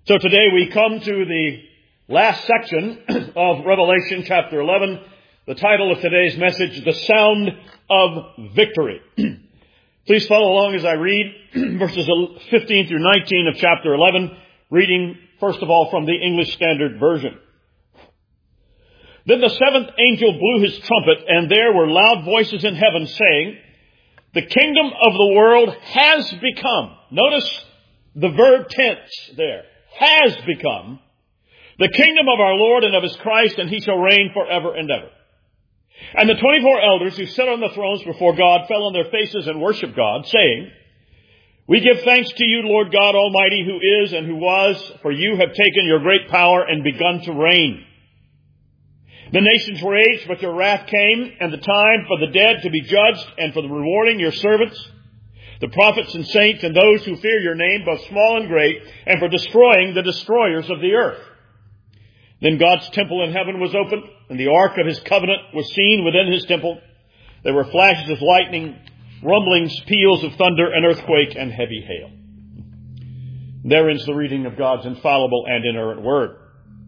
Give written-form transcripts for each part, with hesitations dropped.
So today we come to the last section of Revelation chapter 11. The title of today's message, The Sound of Victory. Please follow along as I read verses 15 through 19 of chapter 11, reading first of all from the English Standard Version. Then the seventh angel blew his trumpet, and there were loud voices in heaven saying, "The kingdom of the world has become," notice the verb tense there, has become, "the kingdom of our Lord and of his Christ, and he shall reign forever and ever." And the 24 elders who sat on the thrones before God fell on their faces and worshiped God, saying, "We give thanks to you, Lord God Almighty, who is and who was, for you have taken your great power and begun to reign. The nations raged, but your wrath came, and the time for the dead to be judged, and for the rewarding your servants, the prophets and saints, and those who fear your name, both small and great, and for destroying the destroyers of the earth." Then God's temple in heaven was opened, and the ark of his covenant was seen within his temple. There were flashes of lightning, rumblings, peals of thunder, an earthquake, and heavy hail. There ends the reading of God's infallible and inerrant word.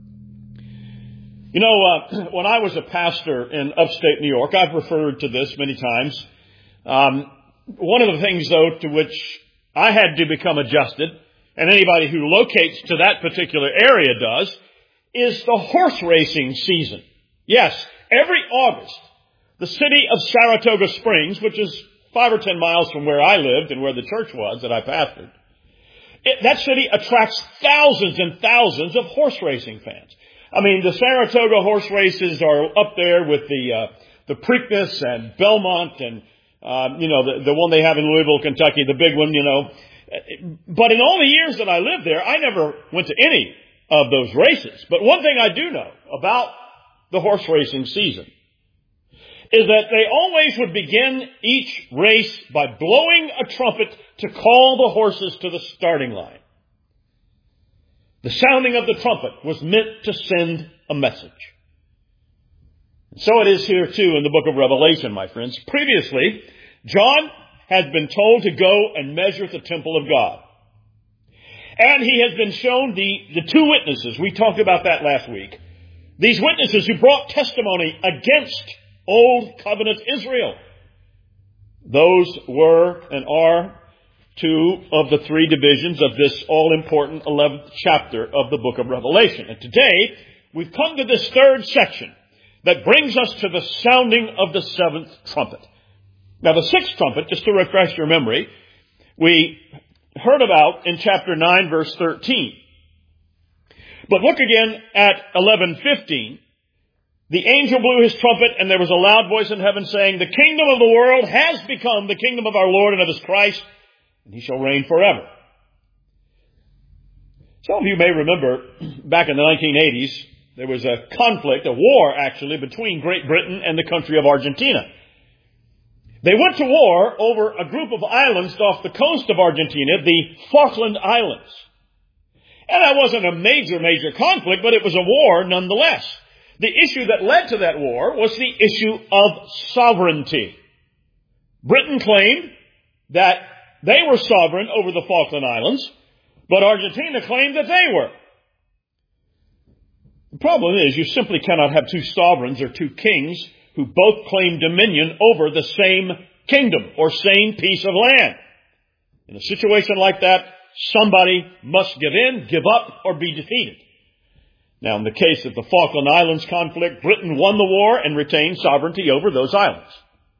You know, when I was a pastor in upstate New York, I've referred to this many times. One of the things, though, to which I had to become adjusted, and anybody who locates to that particular area does, is the horse racing season. Yes, every August, the city of Saratoga Springs, which is 5 or 10 miles from where I lived and where the church was that I pastored, that city attracts thousands and thousands of horse racing fans. I mean, the Saratoga horse races are up there with the Preakness and Belmont and, the one they have in Louisville, Kentucky, the big one, But in all the years that I lived there, I never went to any of those races. But one thing I do know about the horse racing season is that they always would begin each race by blowing a trumpet to call the horses to the starting line. The sounding of the trumpet was meant to send a message. And so it is here too in the book of Revelation, my friends. Previously, John had been told to go and measure the temple of God. And he has been shown the two witnesses. We talked about that last week. These witnesses who brought testimony against Old Covenant Israel. Those were and are two of the three divisions of this all-important 11th chapter of the book of Revelation. And today, we've come to this third section that brings us to the sounding of the seventh trumpet. Now, the sixth trumpet, just to refresh your memory, we heard about in chapter 9, verse 13. But look again at 11:15. The angel blew his trumpet, and there was a loud voice in heaven saying, "The kingdom of the world has become the kingdom of our Lord and of his Christ, and he shall reign forever." Some of you may remember back in the 1980s, there was a conflict, a war actually, between Great Britain and the country of Argentina. They went to war over a group of islands off the coast of Argentina, the Falkland Islands. And that wasn't a major conflict, but it was a war nonetheless. The issue that led to that war was the issue of sovereignty. Britain claimed that they were sovereign over the Falkland Islands, but Argentina claimed that they were. The problem is you simply cannot have two sovereigns or two kings who both claim dominion over the same kingdom or same piece of land. In a situation like that, somebody must give in, give up, or be defeated. Now, in the case of the Falkland Islands conflict, Britain won the war and retained sovereignty over those islands.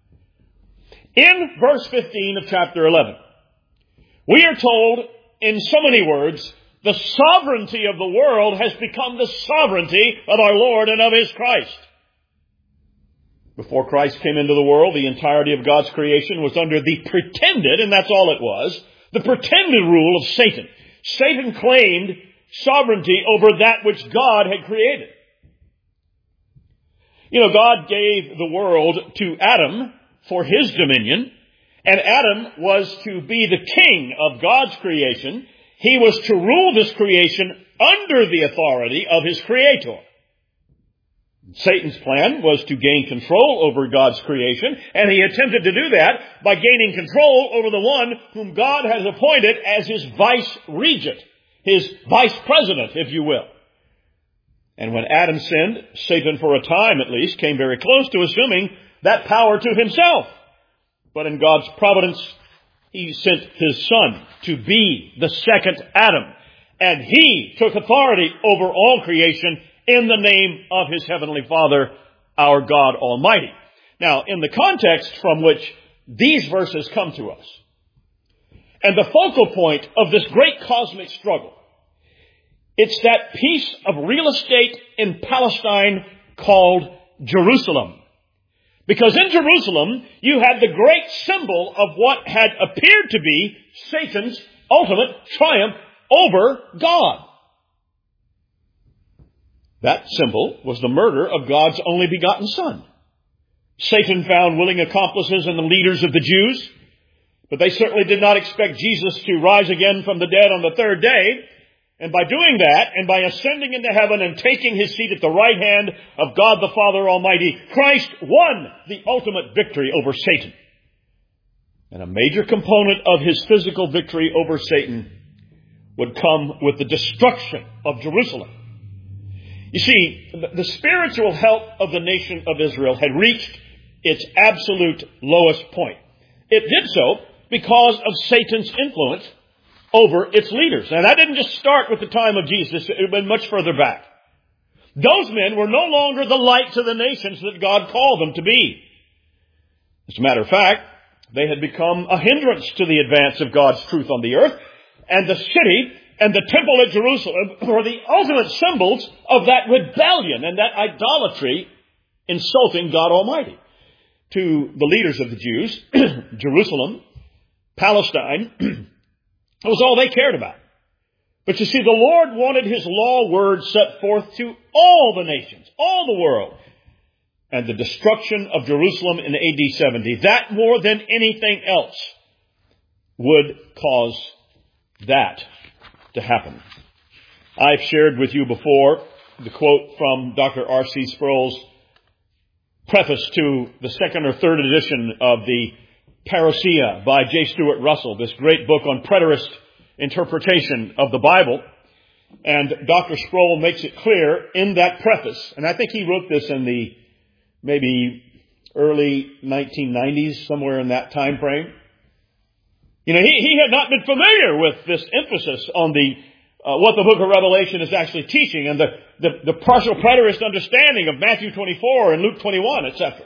In verse 15 of chapter 11, we are told in so many words, the sovereignty of the world has become the sovereignty of our Lord and of his Christ. Before Christ came into the world, the entirety of God's creation was under the pretended, and that's all it was, the pretended rule of Satan. Satan claimed sovereignty over that which God had created. God gave the world to Adam for his dominion, and Adam was to be the king of God's creation. He was to rule this creation under the authority of his creator. Satan's plan was to gain control over God's creation, and he attempted to do that by gaining control over the one whom God has appointed as his vice regent. his vice president, if you will. And when Adam sinned, Satan, for a time at least, came very close to assuming that power to himself. But in God's providence, he sent his son to be the second Adam. And he took authority over all creation in the name of his heavenly Father, our God Almighty. Now, in the context from which these verses come to us, and the focal point of this great cosmic struggle, it's that piece of real estate in Palestine called Jerusalem. Because in Jerusalem, you had the great symbol of what had appeared to be Satan's ultimate triumph over God. That symbol was the murder of God's only begotten Son. Satan found willing accomplices in the leaders of the Jews, but they certainly did not expect Jesus to rise again from the dead on the third day. And by doing that, and by ascending into heaven and taking his seat at the right hand of God the Father Almighty, Christ won the ultimate victory over Satan. And a major component of his physical victory over Satan would come with the destruction of Jerusalem. You see, the spiritual health of the nation of Israel had reached its absolute lowest point. It did so because of Satan's influence over its leaders. And that didn't just start with the time of Jesus. It went much further back. Those men were no longer the light to the nations that God called them to be. As a matter of fact, they had become a hindrance to the advance of God's truth on the earth. And the city and the temple at Jerusalem were the ultimate symbols of that rebellion and that idolatry insulting God Almighty. To the leaders of the Jews, Jerusalem, Palestine, it was all they cared about. But you see, the Lord wanted his law word set forth to all the nations, all the world. And the destruction of Jerusalem in AD 70, that more than anything else, would cause that to happen. I've shared with you before the quote from Dr. R.C. Sproul's preface to the second or third edition of the Parousia by J. Stuart Russell, this great book on preterist interpretation of the Bible. And Dr. Sproul makes it clear in that preface, and I think he wrote this in the maybe early 1990s, somewhere in that time frame. You know, he had not been familiar with this emphasis on the what the book of Revelation is actually teaching and the partial preterist understanding of Matthew 24 and Luke 21, etc.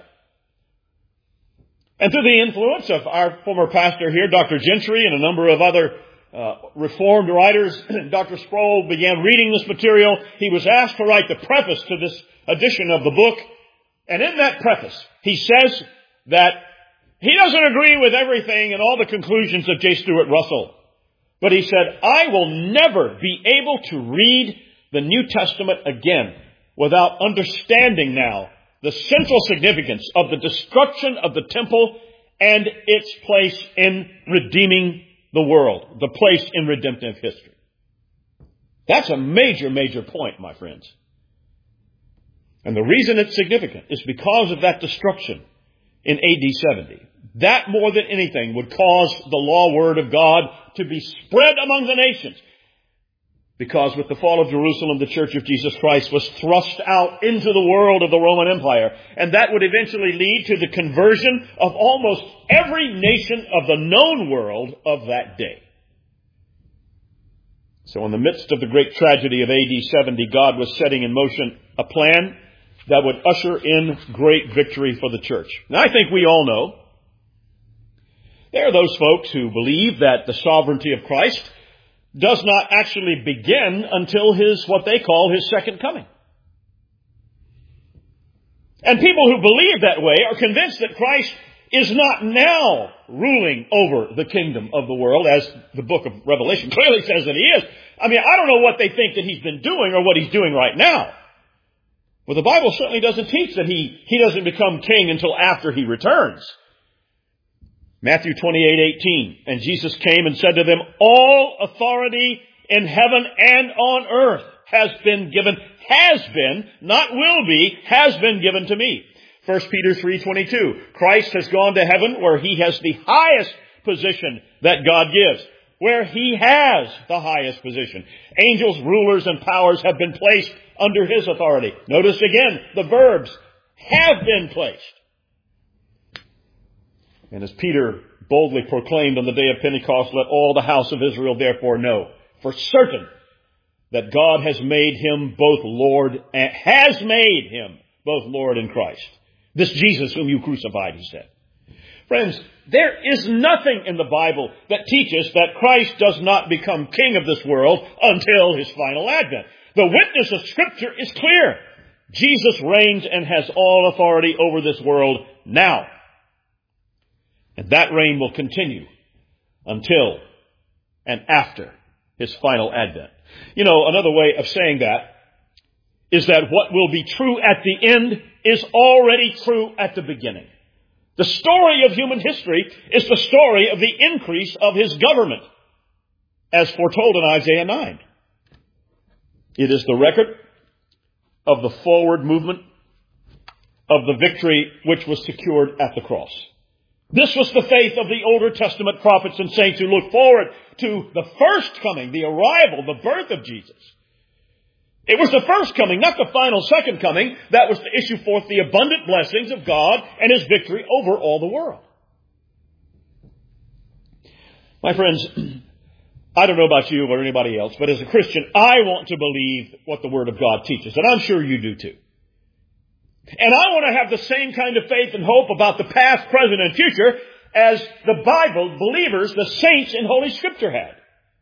And through the influence of our former pastor here, Dr. Gentry, and a number of other Reformed writers, Dr. Sproul began reading this material. He was asked to write the preface to this edition of the book. And in that preface, he says that he doesn't agree with everything and all the conclusions of J. Stuart Russell. But he said, I will never be able to read the New Testament again without understanding now the central significance of the destruction of the temple and its place in redeeming the world, the place in redemptive history. That's a major, major point, my friends. And the reason it's significant is because of that destruction in AD 70. That more than anything would cause the law word of God to be spread among the nations. Because with the fall of Jerusalem, the Church of Jesus Christ was thrust out into the world of the Roman Empire. And that would eventually lead to the conversion of almost every nation of the known world of that day. So in the midst of the great tragedy of AD 70, God was setting in motion a plan that would usher in great victory for the church. Now, I think we all know there are those folks who believe that the sovereignty of Christ does not actually begin until what they call his second coming. And people who believe that way are convinced that Christ is not now ruling over the kingdom of the world, as the book of Revelation clearly says that he is. I mean, I don't know what they think that he's been doing or what he's doing right now. Well, the Bible certainly doesn't teach that he doesn't become king until after he returns. Matthew 28:18, and Jesus came and said to them, all authority in heaven and on earth has been, not will be, has been given to me. 1 Peter 3:22, Christ has gone to heaven where he has the highest position that God gives. where he has the highest position. Angels, rulers, and powers have been placed under his authority. Notice again the verbs have been placed. And as Peter boldly proclaimed on the day of Pentecost, let all the house of Israel therefore know for certain that God has made him both Lord and Christ. This Jesus whom you crucified, he said. Friends, there is nothing in the Bible that teaches that Christ does not become king of this world until his final advent. The witness of Scripture is clear. Jesus reigns and has all authority over this world now. And that reign will continue until and after his final advent. You know, another way of saying that is that what will be true at the end is already true at the beginning. The story of human history is the story of the increase of his government, as foretold in Isaiah 9. It is the record of the forward movement of the victory which was secured at the cross. This was the faith of the Old Testament prophets and saints who looked forward to the first coming, the arrival, the birth of Jesus. It was the first coming, not the final second coming, that was to issue forth the abundant blessings of God and his victory over all the world. My friends, I don't know about you or anybody else, but as a Christian, I want to believe what the Word of God teaches, and I'm sure you do too. And I want to have the same kind of faith and hope about the past, present, and future as the Bible believers, the saints in Holy Scripture had.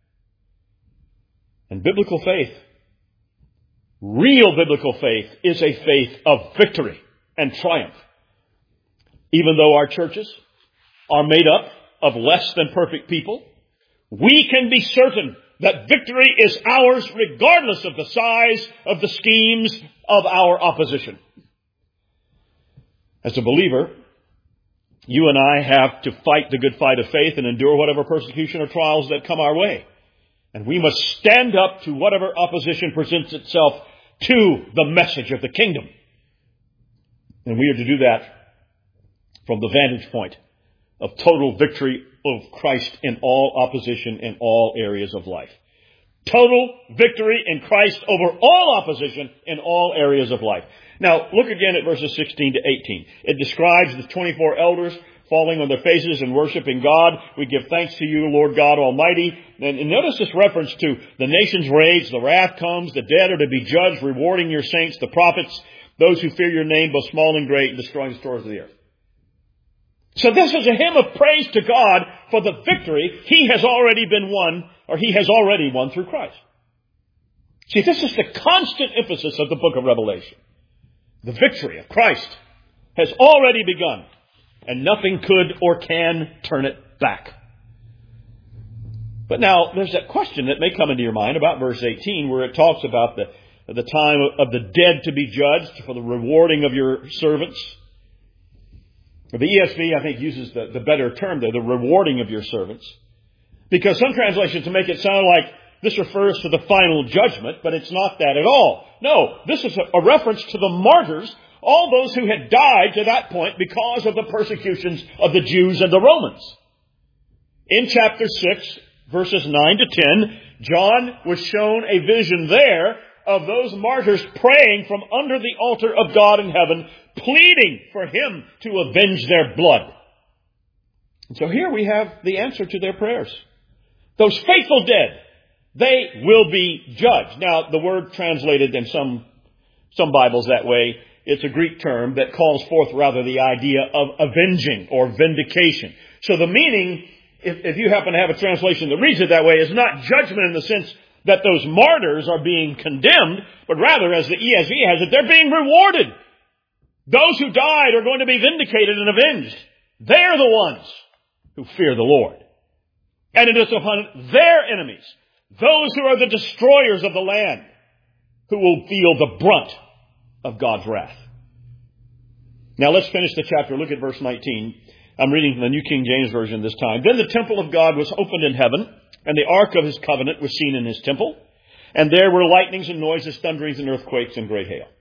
And biblical faith, real biblical faith, is a faith of victory and triumph. Even though our churches are made up of less than perfect people, we can be certain that victory is ours regardless of the size of the schemes of our opposition. As a believer, you and I have to fight the good fight of faith and endure whatever persecution or trials that come our way. And we must stand up to whatever opposition presents itself to the message of the kingdom. And we are to do that from the vantage point of total victory of Christ in all opposition in all areas of life. Total victory in Christ over all opposition in all areas of life. Now, look again at verses 16 to 18. It describes the 24 elders falling on their faces and worshiping God. We give thanks to you, Lord God Almighty. And notice this reference to the nations rage, the wrath comes, the dead are to be judged, rewarding your saints, the prophets, those who fear your name, both small and great, destroying the stores of the earth. So this is a hymn of praise to God for the victory he has already won through Christ. See, this is the constant emphasis of the book of Revelation. The victory of Christ has already begun, and nothing could or can turn it back. But now, there's that question that may come into your mind about verse 18, where it talks about the time of the dead to be judged for the rewarding of your servants. The ESV, I think, uses the better term there, the rewarding of your servants. Because some translations make it sound like this refers to the final judgment, but it's not that at all. No, this is a reference to the martyrs, all those who had died to that point because of the persecutions of the Jews and the Romans. In chapter 6, verses 9 to 10, John was shown a vision there of those martyrs praying from under the altar of God in heaven, pleading for him to avenge their blood. And so here we have the answer to their prayers. Those faithful dead, they will be judged. Now, the word translated in some Bibles that way, it's a Greek term that calls forth rather the idea of avenging or vindication. So the meaning, if you happen to have a translation that reads it that way, is not judgment in the sense that those martyrs are being condemned, but rather, as the ESV has it, they're being rewarded. Those who died are going to be vindicated and avenged. They're the ones who fear the Lord. And it is upon their enemies, those who are the destroyers of the land, who will feel the brunt of God's wrath. Now let's finish the chapter. Look at verse 19. I'm reading from the New King James Version this time. Then the temple of God was opened in heaven, and the ark of his covenant was seen in his temple. And there were lightnings and noises, thunderings and earthquakes and great hail.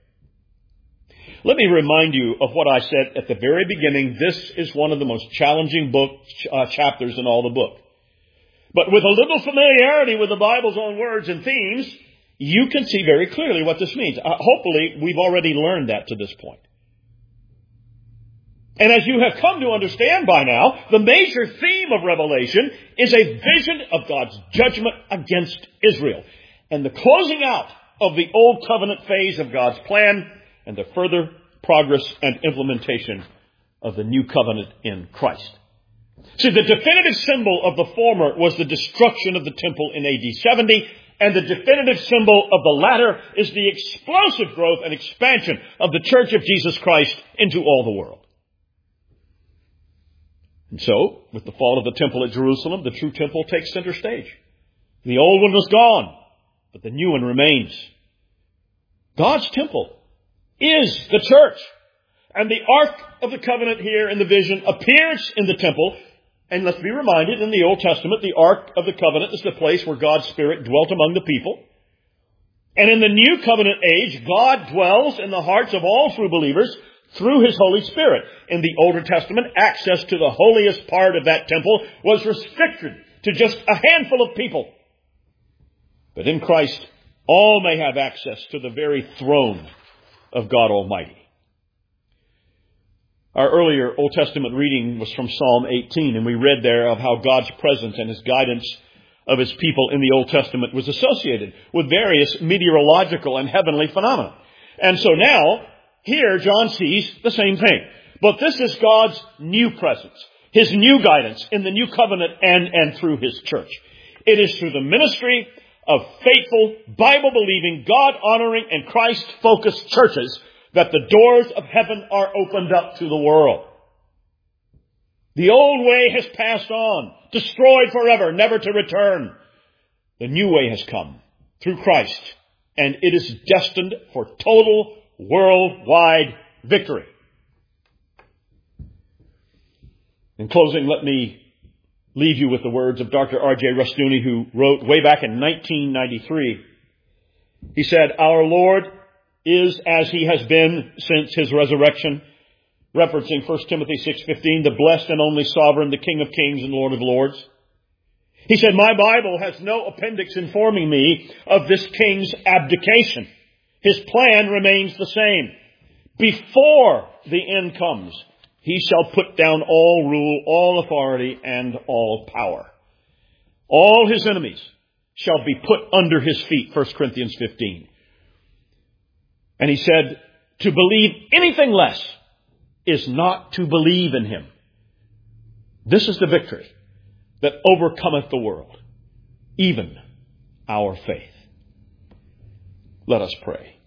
Let me remind you of what I said at the very beginning. This is one of the most challenging chapters in all the book. But with a little familiarity with the Bible's own words and themes, you can see very clearly what this means. Hopefully, we've already learned that to this point. And as you have come to understand by now, the major theme of Revelation is a vision of God's judgment against Israel and the closing out of the Old Covenant phase of God's plan and the further progress and implementation of the New Covenant in Christ. See, the definitive symbol of the former was the destruction of the temple in AD 70, and the definitive symbol of the latter is the explosive growth and expansion of the Church of Jesus Christ into all the world. And so, with the fall of the temple at Jerusalem, the true temple takes center stage. The old one was gone, but the new one remains. God's temple is the church. And the Ark of the Covenant here in the vision appears in the temple. And let's be reminded, in the Old Testament, the Ark of the Covenant is the place where God's Spirit dwelt among the people. And in the New Covenant age, God dwells in the hearts of all true believers through His Holy Spirit. In the Older Testament, access to the holiest part of that temple was restricted to just a handful of people. But in Christ, all may have access to the very throne of God Almighty. Our earlier Old Testament reading was from Psalm 18, and we read there of how God's presence and His guidance of His people in the Old Testament was associated with various meteorological and heavenly phenomena. And so now, here John sees the same thing. But this is God's new presence, His new guidance in the new covenant and through His church. It is through the ministry of faithful, Bible-believing, God-honoring, and Christ-focused churches that the doors of heaven are opened up to the world. The old way has passed on, destroyed forever, never to return. The new way has come through Christ, and it is destined for total worldwide victory. In closing, let me leave you with the words of Dr. R.J. Rustooni, who wrote way back in 1993. He said, "Our Lord is as He has been since His resurrection," referencing 1 Timothy 6:15, the blessed and only sovereign, the King of kings and Lord of lords. He said, "My Bible has no appendix informing me of this king's abdication. His plan remains the same. Before the end comes, He shall put down all rule, all authority, and all power. All His enemies shall be put under His feet," 1 Corinthians 15. And he said, "To believe anything less is not to believe in Him. This is the victory that overcometh the world, even our faith." Let us pray.